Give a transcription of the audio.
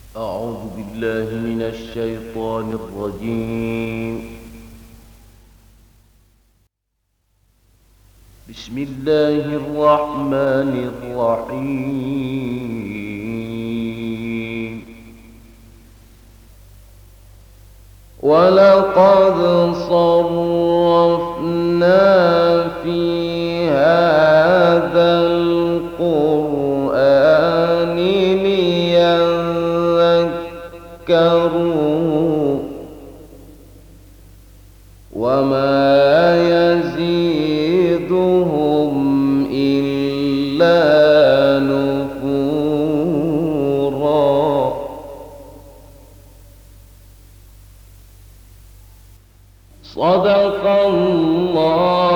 أعوذ بالله من الشيطان الرجيم. بسم الله الرحمن الرحيم. ولقد صرفنا في هذا القرآن ليذكروا وما يزيدهم إلا نفورا. صدق الله